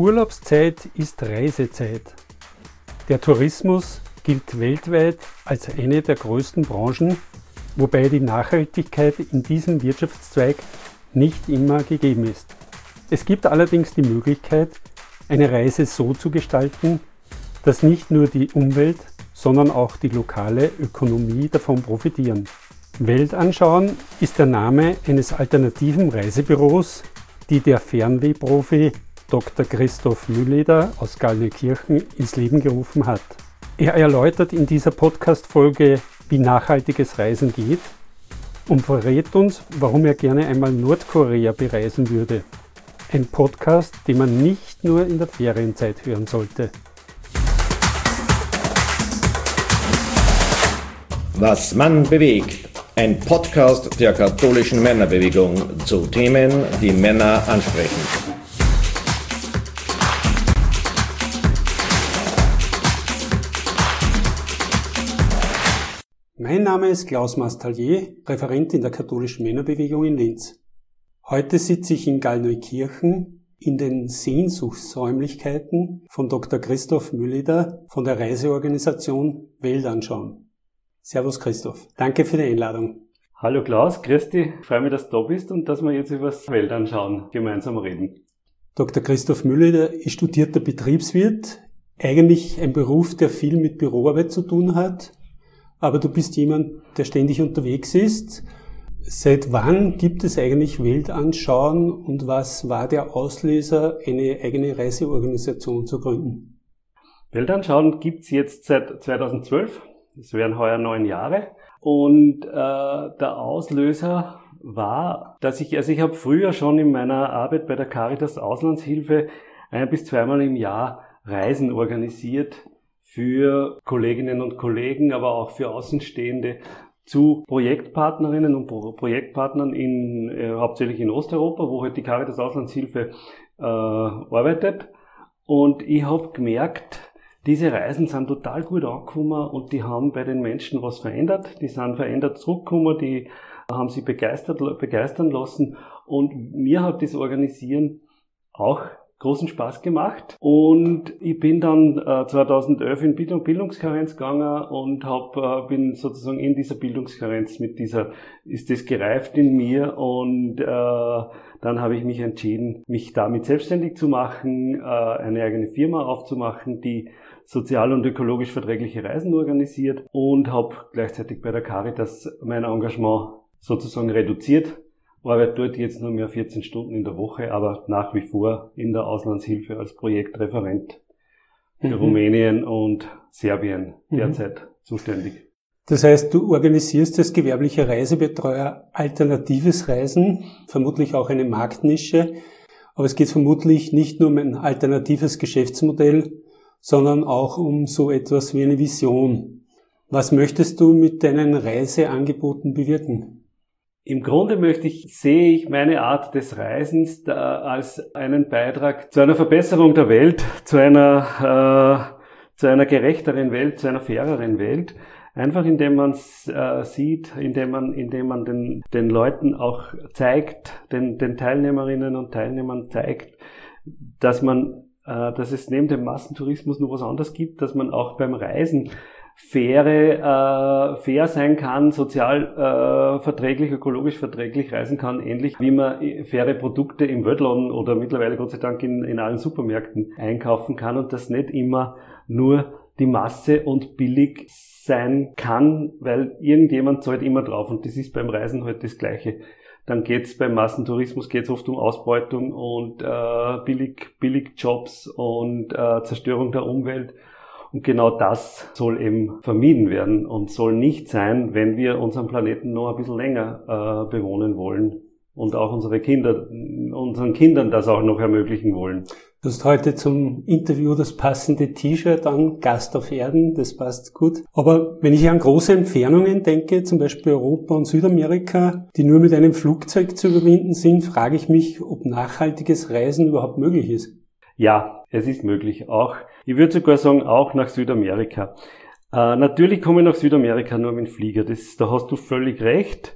Urlaubszeit ist Reisezeit. Der Tourismus gilt weltweit als eine der größten Branchen, wobei die Nachhaltigkeit in diesem Wirtschaftszweig nicht immer gegeben ist. Es gibt allerdings die Möglichkeit, eine Reise so zu gestalten, dass nicht nur die Umwelt, sondern auch die lokale Ökonomie davon profitieren. Weltanschauen ist der Name eines alternativen Reisebüros, die der Fernwehprofi Dr. Christoph Mühleder aus Gallneukirchen ins Leben gerufen hat. Er erläutert in dieser Podcast-Folge, wie nachhaltiges Reisen geht und verrät uns, warum er gerne einmal Nordkorea bereisen würde. Ein Podcast, den man nicht nur in der Ferienzeit hören sollte. Was Mann bewegt. Ein Podcast der katholischen Männerbewegung zu Themen, die Männer ansprechen. Mein Name ist Klaus Mastallier, Referent in der katholischen Männerbewegung in Linz. Heute sitze ich in Gallneukirchen in den Sehnsuchtsräumlichkeiten von Dr. Christoph Mühleder von der Reiseorganisation Weltanschauen. Servus Christoph, danke für die Einladung. Hallo Klaus, grüß dich, ich freue mich, dass du da bist und dass wir jetzt über das Weltanschauen gemeinsam reden. Dr. Christoph Mühleder ist studierter Betriebswirt, eigentlich ein Beruf, der viel mit Büroarbeit zu tun hat, aber du bist jemand, der ständig unterwegs ist. Seit wann gibt es eigentlich Weltanschauen und was war der Auslöser, eine eigene Reiseorganisation zu gründen? Weltanschauen gibt's jetzt seit 2012, das wären heuer 9 Jahre. Und der Auslöser war, dass ich habe früher schon in meiner Arbeit bei der Caritas Auslandshilfe 1- bis 2-mal im Jahr Reisen organisiert für Kolleginnen und Kollegen, aber auch für Außenstehende zu Projektpartnerinnen und Projektpartnern hauptsächlich in Osteuropa, wo halt die Caritas Auslandshilfe arbeitet. Und ich habe gemerkt, diese Reisen sind total gut angekommen und die haben bei den Menschen was verändert. Die sind verändert zurückgekommen, die haben sich begeistern lassen und mir hat das Organisieren auch großen Spaß gemacht. Und ich bin dann 2011 in Bildungskarenz gegangen und bin sozusagen in dieser Bildungskarenz ist das gereift in mir und dann habe ich mich entschieden, mich damit selbstständig zu machen, eine eigene Firma aufzumachen, die sozial und ökologisch verträgliche Reisen organisiert und habe gleichzeitig bei der Caritas mein Engagement sozusagen reduziert. Arbeite dort jetzt nur mehr 14 Stunden in der Woche, aber nach wie vor in der Auslandshilfe als Projektreferent für Rumänien und Serbien derzeit zuständig. Das heißt, du organisierst als gewerblicher Reisebetreuer alternatives Reisen, vermutlich auch eine Marktnische, aber es geht vermutlich nicht nur um ein alternatives Geschäftsmodell, sondern auch um so etwas wie eine Vision. Was möchtest du mit deinen Reiseangeboten bewirken? Im Grunde sehe ich meine Art des Reisens als einen Beitrag zu einer Verbesserung der Welt, zu einer gerechteren Welt, zu einer faireren Welt. Einfach indem man es sieht, indem man den Leuten auch zeigt, den Teilnehmerinnen und Teilnehmern zeigt, dass es neben dem Massentourismus noch was anderes gibt, dass man auch beim Reisen fair sein kann, sozial verträglich, ökologisch verträglich reisen kann, ähnlich wie man faire Produkte im Weltladen oder mittlerweile Gott sei Dank in allen Supermärkten einkaufen kann und das nicht immer nur die Masse und billig sein kann, weil irgendjemand zahlt immer drauf und das ist beim Reisen halt das Gleiche. Dann beim Massentourismus oft um Ausbeutung und billig Jobs und Zerstörung der Umwelt. Und genau das soll eben vermieden werden und soll nicht sein, wenn wir unseren Planeten noch ein bisschen länger bewohnen wollen und auch unseren Kindern das auch noch ermöglichen wollen. Du hast heute zum Interview das passende T-Shirt an, Gast auf Erden, das passt gut. Aber wenn ich an große Entfernungen denke, zum Beispiel Europa und Südamerika, die nur mit einem Flugzeug zu überwinden sind, frage ich mich, ob nachhaltiges Reisen überhaupt möglich ist. Ja, es ist möglich. Ich würde sogar sagen, auch nach Südamerika. Natürlich komme ich nach Südamerika nur mit dem Flieger. Da hast du völlig recht.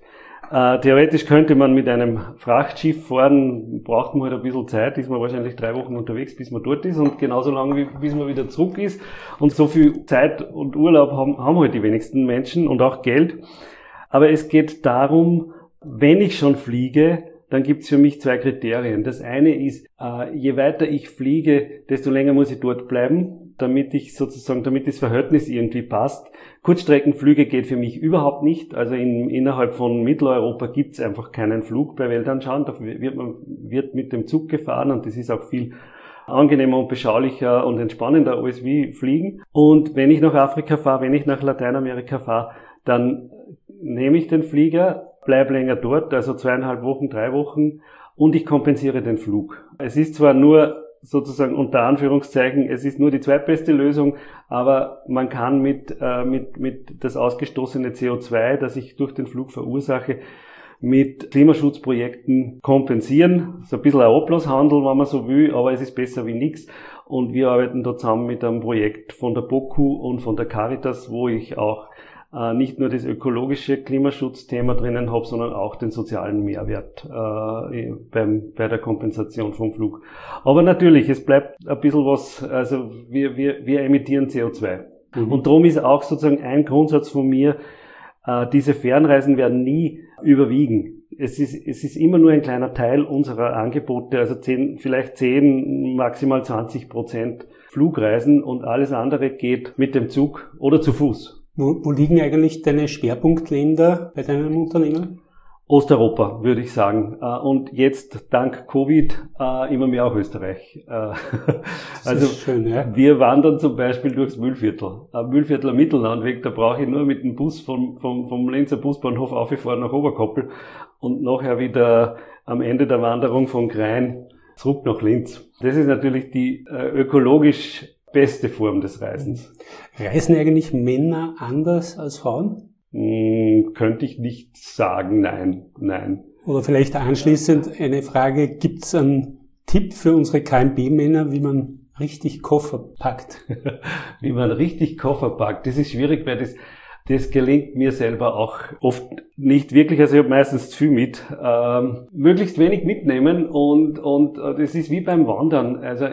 Theoretisch könnte man mit einem Frachtschiff fahren, braucht man halt ein bisschen Zeit, ist man wahrscheinlich 3 Wochen unterwegs, bis man dort ist und genauso lange, bis man wieder zurück ist. Und so viel Zeit und Urlaub haben halt die wenigsten Menschen und auch Geld. Aber es geht darum, wenn ich schon fliege, dann gibt es für mich 2 Kriterien. Das eine ist, je weiter ich fliege, desto länger muss ich dort bleiben, damit das Verhältnis irgendwie passt. Kurzstreckenflüge geht für mich überhaupt nicht. Also innerhalb von Mitteleuropa gibt es einfach keinen Flug bei Weltanschauung. Da wird mit dem Zug gefahren und das ist auch viel angenehmer und beschaulicher und entspannender als wie fliegen. Und wenn ich nach Afrika fahre, wenn ich nach Lateinamerika fahre, dann nehme ich den Flieger, bleib länger dort, also 2,5 Wochen, 3 Wochen und ich kompensiere den Flug. Es ist zwar nur sozusagen unter Anführungszeichen, es ist nur die zweitbeste Lösung, aber man kann mit das ausgestoßene CO2, das ich durch den Flug verursache, mit Klimaschutzprojekten kompensieren. So ein bisschen ein Ablasshandel, wenn man so will, aber es ist besser wie nichts. Und wir arbeiten da zusammen mit einem Projekt von der BOKU und von der Caritas, wo ich auch nicht nur das ökologische Klimaschutzthema drinnen habe, sondern auch den sozialen Mehrwert bei der Kompensation vom Flug. Aber natürlich, es bleibt ein bisschen was, also wir emittieren CO2. Mhm. Und darum ist auch sozusagen ein Grundsatz von mir, diese Fernreisen werden nie überwiegen. Es ist immer nur ein kleiner Teil unserer Angebote, also 10, maximal 20% Flugreisen und alles andere geht mit dem Zug oder zu Fuß. Wo liegen eigentlich deine Schwerpunktländer bei deinem Unternehmen? Osteuropa, würde ich sagen. Und jetzt, dank Covid, immer mehr auch Österreich. Das also ist schön, ja. Wir wandern zum Beispiel durchs Mühlviertel. Mühlviertler Mittellandweg, da brauche ich nur mit dem Bus vom Linzer Busbahnhof aufgefahren nach Oberkoppel und nachher wieder am Ende der Wanderung von Grein zurück nach Linz. Das ist natürlich die ökologisch beste Form des Reisens. Reisen eigentlich Männer anders als Frauen? Könnte ich nicht sagen, nein. Oder vielleicht anschließend eine Frage, gibt es einen Tipp für unsere KMB-Männer, wie man richtig Koffer packt? Wie man richtig Koffer packt, das ist schwierig, weil das gelingt mir selber auch oft nicht wirklich, also ich habe meistens zu viel mit. Möglichst wenig mitnehmen und das ist wie beim Wandern. Also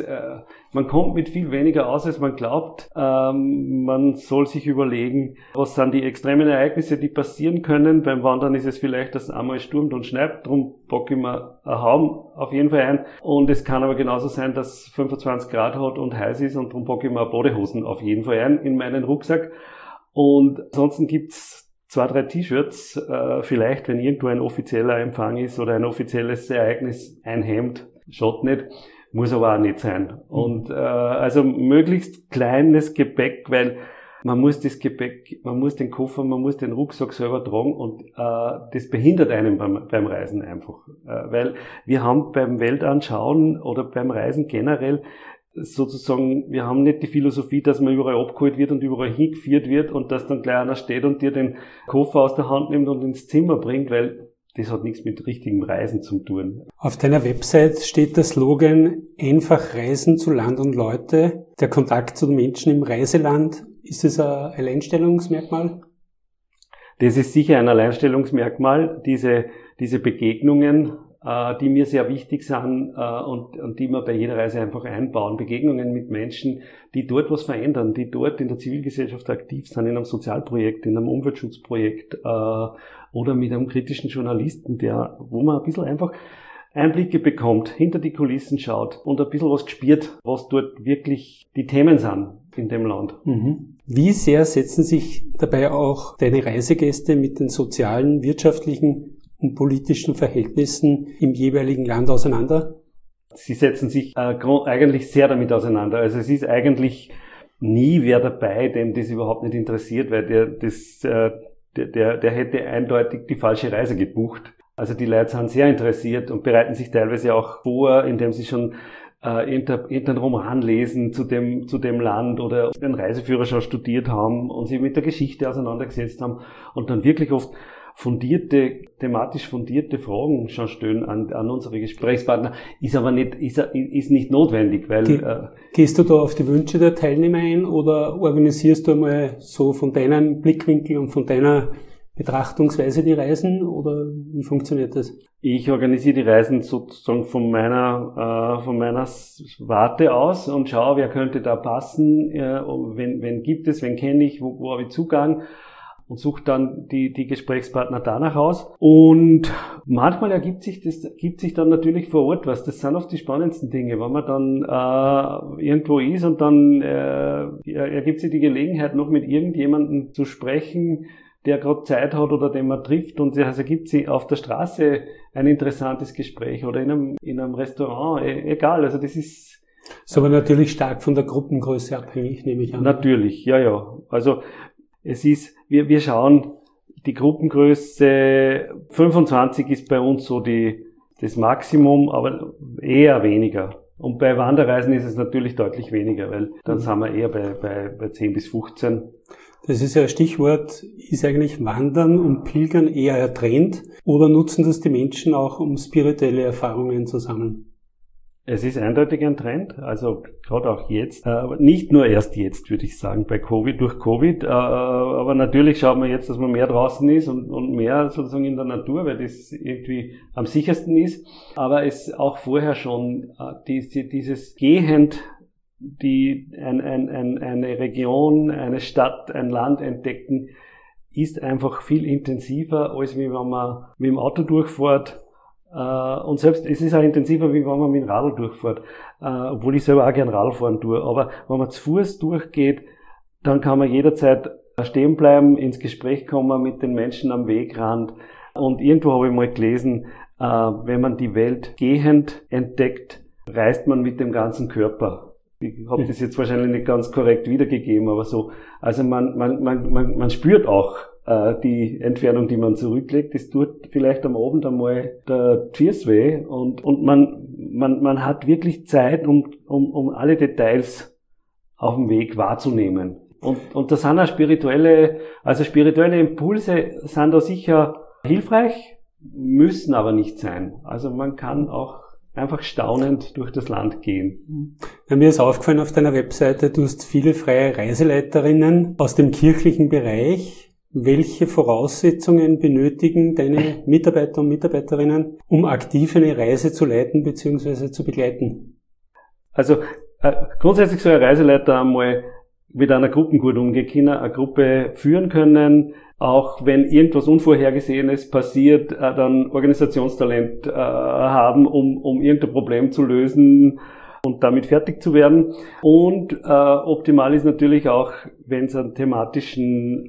man kommt mit viel weniger aus, als man glaubt. Man soll sich überlegen, was sind die extremen Ereignisse, die passieren können. Beim Wandern ist es vielleicht, dass es einmal stürmt und schneit, darum packe ich mir einen Haum auf jeden Fall ein. Und es kann aber genauso sein, dass es 25 Grad hat und heiß ist und darum packe ich mir Badehosen auf jeden Fall ein in meinen Rucksack. Und ansonsten gibt's 2, 3 T-Shirts, vielleicht, wenn irgendwo ein offizieller Empfang ist oder ein offizielles Ereignis, ein Hemd, schaut nicht, muss aber auch nicht sein. Und also möglichst kleines Gepäck, weil man muss das Gepäck, man muss den Koffer, man muss den Rucksack selber tragen und das behindert einen beim Reisen einfach. Weil wir haben beim Weltanschauen oder beim Reisen generell sozusagen, wir haben nicht die Philosophie, dass man überall abgeholt wird und überall hingeführt wird und dass dann gleich einer steht und dir den Koffer aus der Hand nimmt und ins Zimmer bringt, weil das hat nichts mit richtigem Reisen zu tun. Auf deiner Website steht der Slogan, einfach reisen zu Land und Leute, der Kontakt zu den Menschen im Reiseland. Ist das ein Alleinstellungsmerkmal? Das ist sicher ein Alleinstellungsmerkmal, diese Begegnungen, die mir sehr wichtig sind und die wir bei jeder Reise einfach einbauen. Begegnungen mit Menschen, die dort was verändern, die dort in der Zivilgesellschaft aktiv sind, in einem Sozialprojekt, in einem Umweltschutzprojekt oder mit einem kritischen Journalisten, wo man ein bisschen einfach Einblicke bekommt, hinter die Kulissen schaut und ein bisschen was gespürt, was dort wirklich die Themen sind in dem Land. Mhm. Wie sehr setzen sich dabei auch deine Reisegäste mit den sozialen, wirtschaftlichen und politischen Verhältnissen im jeweiligen Land auseinander? Sie setzen sich eigentlich sehr damit auseinander. Also es ist eigentlich nie wer dabei, dem das überhaupt nicht interessiert, weil der hätte eindeutig die falsche Reise gebucht. Also die Leute sind sehr interessiert und bereiten sich teilweise auch vor, indem sie schon irgendeinen Roman lesen zu dem Land oder den Reiseführer schon studiert haben und sich mit der Geschichte auseinandergesetzt haben und dann wirklich oft thematisch fundierte Fragen schon stellen an unsere Gesprächspartner, ist nicht notwendig, weil Gehst du da auf die Wünsche der Teilnehmer ein oder organisierst du einmal so von deinem Blickwinkel und von deiner Betrachtungsweise die Reisen oder wie funktioniert das? Ich organisiere die Reisen sozusagen von meiner Warte aus und schaue, wer könnte da passen, wen gibt es, wen kenne ich, wo habe ich Zugang und suche dann die Gesprächspartner danach aus. Und manchmal ergibt sich dann natürlich vor Ort was. Das sind oft die spannendsten Dinge, wenn man dann irgendwo ist und dann ergibt sich die Gelegenheit, noch mit irgendjemandem zu sprechen, der gerade Zeit hat oder den man trifft, und es ergibt sich auf der Straße ein interessantes Gespräch oder in einem Restaurant, egal, also das ist aber natürlich stark von der Gruppengröße abhängig, nehme ich an. Natürlich, ja. Also es ist, wir schauen, die Gruppengröße 25 ist bei uns so das Maximum, aber eher weniger. Und bei Wanderreisen ist es natürlich deutlich weniger, weil dann sind wir eher bei 10 bis 15. Das ist ja ein Stichwort, ist eigentlich Wandern und Pilgern eher ein Trend oder nutzen das die Menschen auch, um spirituelle Erfahrungen zu sammeln? Es ist eindeutig ein Trend, also gerade auch jetzt, nicht nur erst jetzt, würde ich sagen, durch Covid, aber natürlich schaut man jetzt, dass man mehr draußen ist und mehr sozusagen in der Natur, weil das irgendwie am sichersten ist, aber es auch vorher schon dieses Gehend, eine Region, eine Stadt, ein Land entdecken, ist einfach viel intensiver, als wie wenn man mit dem Auto durchfährt. Und selbst, es ist auch intensiver, wie wenn man mit dem Radl durchfährt, obwohl ich selber auch gern Radl fahren tue. Aber wenn man zu Fuß durchgeht, dann kann man jederzeit stehen bleiben, ins Gespräch kommen mit den Menschen am Wegrand. Und irgendwo habe ich mal gelesen, wenn man die Welt gehend entdeckt, reist man mit dem ganzen Körper. Ich habe das jetzt wahrscheinlich nicht ganz korrekt wiedergegeben, aber so. Also man spürt auch die Entfernung, die man zurücklegt. Das tut vielleicht am Abend einmal der Füße weh und man hat wirklich Zeit, um alle Details auf dem Weg wahrzunehmen. Und da sind auch spirituelle Impulse sind da sicher hilfreich, müssen aber nicht sein. Also man kann auch einfach staunend durch das Land gehen. Ja, mir ist aufgefallen auf deiner Webseite, du hast viele freie Reiseleiterinnen aus dem kirchlichen Bereich. Welche Voraussetzungen benötigen deine Mitarbeiter und Mitarbeiterinnen, um aktiv eine Reise zu leiten bzw. zu begleiten? Also grundsätzlich soll ein Reiseleiter einmal mit einer Gruppe gut umgehen können, eine Gruppe führen können, auch wenn irgendwas Unvorhergesehenes passiert, dann Organisationstalent haben, um irgendein Problem zu lösen und damit fertig zu werden. Und optimal ist natürlich auch, wenn es einen thematischen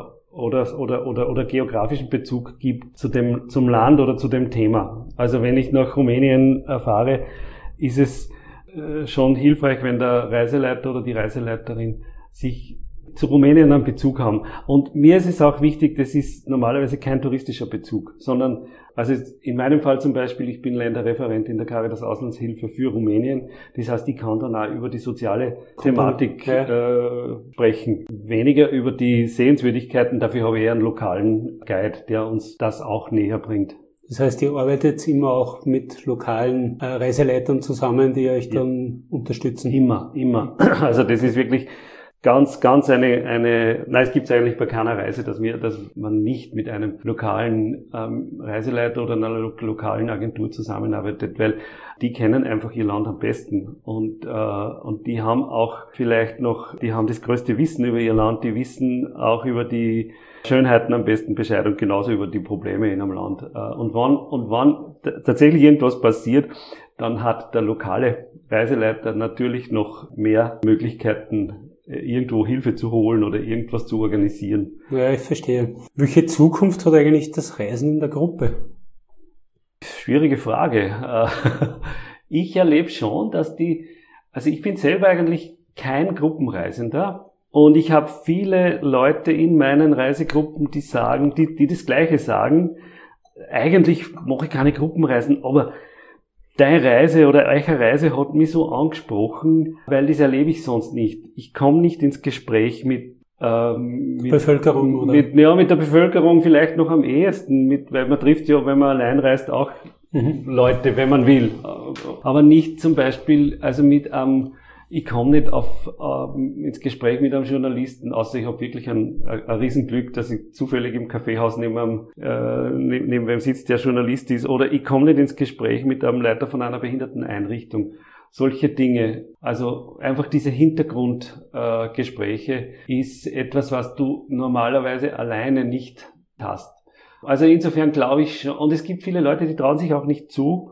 oder geografischen Bezug gibt zum Land oder zu dem Thema. Also wenn ich nach Rumänien fahre, ist es schon hilfreich, wenn der Reiseleiter oder die Reiseleiterin sich zu Rumänien einen Bezug haben. Und mir ist es auch wichtig, das ist normalerweise kein touristischer Bezug, sondern, also in meinem Fall zum Beispiel, ich bin Länderreferent in der Caritas Auslandshilfe für Rumänien. Das heißt, ich kann dann auch über die soziale Thematik sprechen. Weniger über die Sehenswürdigkeiten, dafür habe ich eher einen lokalen Guide, der uns das auch näher bringt. Das heißt, ihr arbeitet immer auch mit lokalen Reiseleitern zusammen, die euch dann unterstützen? Immer. Also das ist wirklich ganz nein, es gibt es eigentlich bei keiner Reise, dass man nicht mit einem lokalen Reiseleiter oder einer lokalen Agentur zusammenarbeitet, weil die kennen einfach ihr Land am besten und die haben auch die haben das größte Wissen über ihr Land, die wissen auch über die Schönheiten am besten Bescheid und genauso über die Probleme in einem Land. Und wann tatsächlich irgendwas passiert, dann hat der lokale Reiseleiter natürlich noch mehr Möglichkeiten, irgendwo Hilfe zu holen oder irgendwas zu organisieren. Ja, ich verstehe. Welche Zukunft hat eigentlich das Reisen in der Gruppe? Schwierige Frage. Ich erlebe schon, dass ich bin selber eigentlich kein Gruppenreisender und ich habe viele Leute in meinen Reisegruppen, die das Gleiche sagen. Eigentlich mache ich keine Gruppenreisen, aber deine Reise oder eure Reise hat mich so angesprochen, weil das erlebe ich sonst nicht. Ich komme nicht ins Gespräch mit Bevölkerung, oder? Mit der Bevölkerung vielleicht noch am ehesten, weil man trifft ja, wenn man allein reist, auch Leute, wenn man will. Aber nicht zum Beispiel, also mit Ich komme nicht ins Gespräch mit einem Journalisten, außer ich habe wirklich ein Riesenglück, dass ich zufällig im Kaffeehaus neben wem sitzt, der Journalist ist. Oder ich komme nicht ins Gespräch mit einem Leiter von einer Behinderteneinrichtung. Solche Dinge, also einfach diese Hintergrundgespräche ist etwas, was du normalerweise alleine nicht hast. Also insofern glaube ich schon, und es gibt viele Leute, die trauen sich auch nicht zu,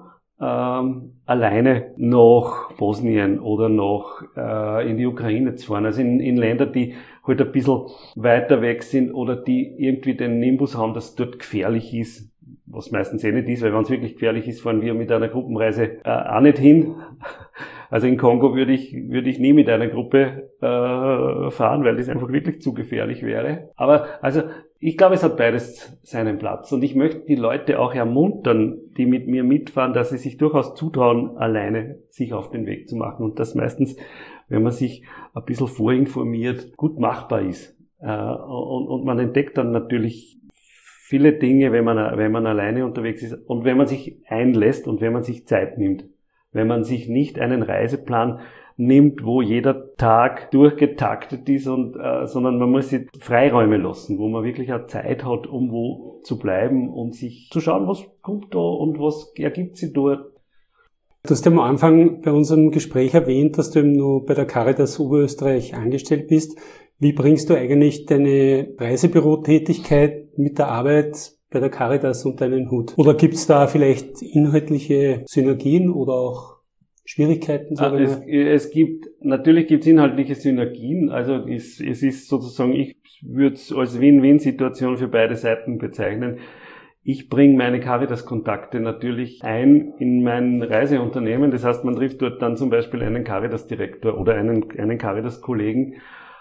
alleine nach Bosnien oder nach in die Ukraine zu fahren. Also in Länder, die halt ein bisschen weiter weg sind oder die irgendwie den Nimbus haben, dass es dort gefährlich ist, was meistens nicht ist, weil wenn es wirklich gefährlich ist, fahren wir mit einer Gruppenreise auch nicht hin. Also in Kongo würde ich nie mit einer Gruppe fahren, weil das einfach wirklich zu gefährlich wäre. Aber also ich glaube, es hat beides seinen Platz. Und ich möchte die Leute auch ermuntern, die mit mir mitfahren, dass sie sich durchaus zutrauen, alleine sich auf den Weg zu machen. Und das meistens, wenn man sich ein bisschen vorinformiert, gut machbar ist. Und man entdeckt dann natürlich viele Dinge, wenn man alleine unterwegs ist und wenn man sich einlässt und wenn man sich Zeit nimmt. Wenn man sich nicht einen Reiseplan nimmt, wo jeder Tag durchgetaktet ist sondern man muss sich Freiräume lassen, wo man wirklich auch Zeit hat, um wo zu bleiben und sich zu schauen, was kommt da und was ergibt sich dort. Du hast ja am Anfang bei unserem Gespräch erwähnt, dass du eben nur bei der Caritas Oberösterreich angestellt bist. Wie bringst du eigentlich deine Reisebürotätigkeit mit der Arbeit bei der Caritas unter einen Hut? Oder gibt's da vielleicht inhaltliche Synergien oder auch Schwierigkeiten? Natürlich gibt's inhaltliche Synergien. Also es ist sozusagen, ich würde es als Win-Win-Situation für beide Seiten bezeichnen. Ich bringe meine Caritas-Kontakte natürlich ein in mein Reiseunternehmen. Das heißt, man trifft dort dann zum Beispiel einen Caritas-Direktor oder einen Caritas-Kollegen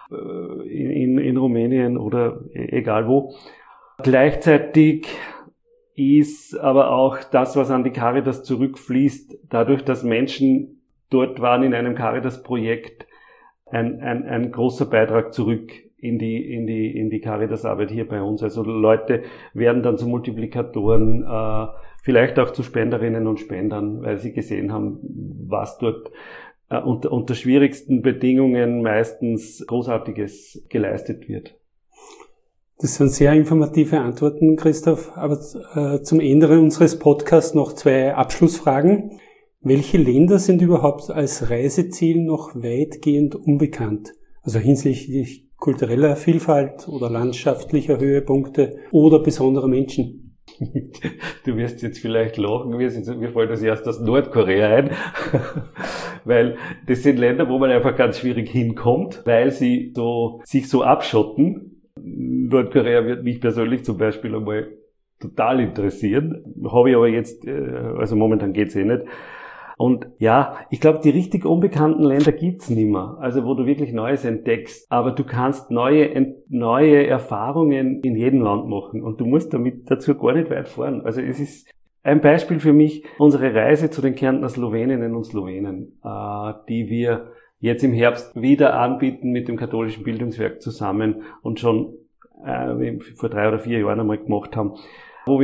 in Rumänien oder egal wo. Gleichzeitig ist aber auch das, was an die Caritas zurückfließt, dadurch, dass Menschen dort waren in einem Caritas-Projekt, ein großer Beitrag zurück in die Caritas-Arbeit hier bei uns. Also Leute werden dann zu Multiplikatoren, vielleicht auch zu Spenderinnen und Spendern, weil sie gesehen haben, was dort unter schwierigsten Bedingungen meistens Großartiges geleistet wird. Das sind sehr informative Antworten, Christoph. Aber zum Ende unseres Podcasts noch 2 Abschlussfragen. Welche Länder sind überhaupt als Reiseziel noch weitgehend unbekannt? Also hinsichtlich kultureller Vielfalt oder landschaftlicher Höhepunkte oder besonderer Menschen? Du wirst jetzt vielleicht lachen, mir fällt das erst aus Nordkorea ein, weil das sind Länder, wo man einfach ganz schwierig hinkommt, weil sie sich so abschotten. Nordkorea wird mich persönlich zum Beispiel einmal total interessieren, habe ich aber jetzt, also momentan geht's nicht. Und ja, ich glaube, die richtig unbekannten Länder gibt's nicht mehr, also wo du wirklich Neues entdeckst. Aber du kannst neue Erfahrungen in jedem Land machen und du musst damit dazu gar nicht weit fahren. Also es ist ein Beispiel für mich unsere Reise zu den Kärntner Sloweninnen und Slowenen, die wir jetzt im Herbst wieder anbieten mit dem katholischen Bildungswerk zusammen und schon vor 3 oder 4 Jahren einmal gemacht haben, wo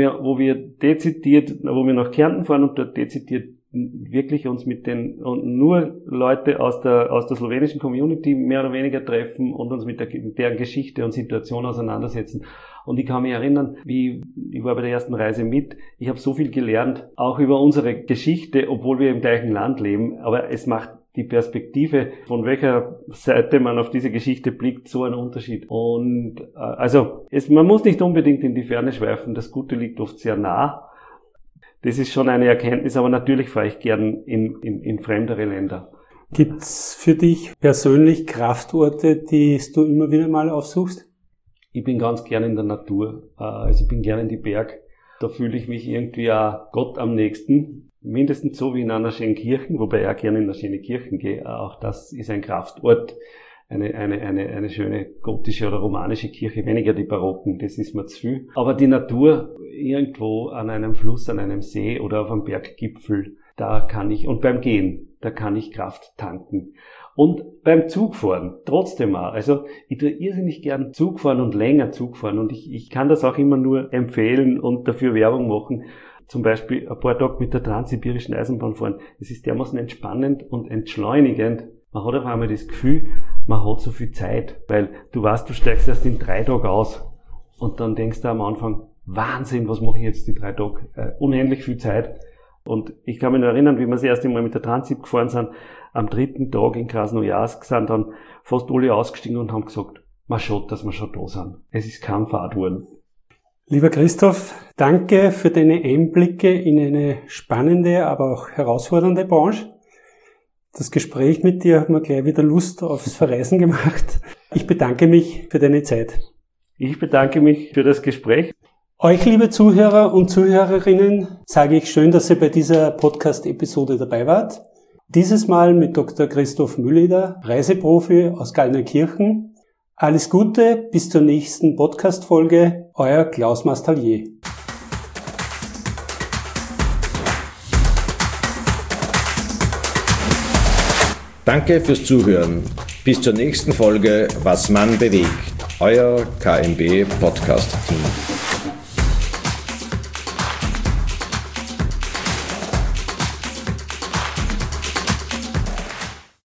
wir nach Kärnten fahren und dort dezidiert wirklich uns und nur Leute aus der slowenischen Community mehr oder weniger treffen und uns mit deren Geschichte und Situation auseinandersetzen. Und ich kann mich erinnern, ich war bei der ersten Reise mit, ich habe so viel gelernt, auch über unsere Geschichte, obwohl wir im gleichen Land leben, aber es macht die Perspektive, von welcher Seite man auf diese Geschichte blickt, so einen Unterschied. Und man muss nicht unbedingt in die Ferne schweifen, das Gute liegt oft sehr nah. Das ist schon eine Erkenntnis, aber natürlich fahre ich gern in fremdere Länder. Gibt's für dich persönlich Kraftorte, die du immer wieder mal aufsuchst? Ich bin ganz gern in der Natur. Also ich bin gern in die Berg. Da fühle ich mich irgendwie auch Gott am nächsten. Mindestens so wie in einer schönen Kirche, wobei ich auch gerne in eine schöne Kirche gehe. Auch das ist ein Kraftort. Eine schöne gotische oder romanische Kirche, weniger die barocken, das ist mir zu viel. Aber die Natur irgendwo an einem Fluss, an einem See oder auf einem Berggipfel, und beim Gehen, da kann ich Kraft tanken. Und beim Zugfahren, trotzdem auch. Also ich tue irrsinnig gern Zugfahren und länger Zugfahren und ich kann das auch immer nur empfehlen und dafür Werbung machen. Zum Beispiel ein paar Tage mit der Transsibirischen Eisenbahn fahren. Es ist dermaßen entspannend und entschleunigend. Man hat auf einmal das Gefühl, man hat so viel Zeit, weil du weißt, du steigst erst in 3 Tagen aus und dann denkst du am Anfang, Wahnsinn, was mache ich jetzt die 3 Tage? Unendlich viel Zeit. Und ich kann mich noch erinnern, wie wir das erste Mal mit der Transip gefahren sind, am 3. Tag in Krasnojarsk sind dann fast alle ausgestiegen und haben gesagt, man schaut, dass wir schon da sind. Es ist kein Fahrt worden. Lieber Christoph, danke für deine Einblicke in eine spannende, aber auch herausfordernde Branche. Das Gespräch mit dir hat mir gleich wieder Lust aufs Verreisen gemacht. Ich bedanke mich für deine Zeit. Ich bedanke mich für das Gespräch. Euch, liebe Zuhörer und Zuhörerinnen, sage ich schön, dass ihr bei dieser Podcast-Episode dabei wart. Dieses Mal mit Dr. Christoph Mühleder, Reiseprofi aus Gallnerkirchen. Alles Gute, bis zur nächsten Podcast-Folge. Euer Klaus Mastallier. Danke fürs Zuhören. Bis zur nächsten Folge Was Mann bewegt. Euer KMB Podcast Team.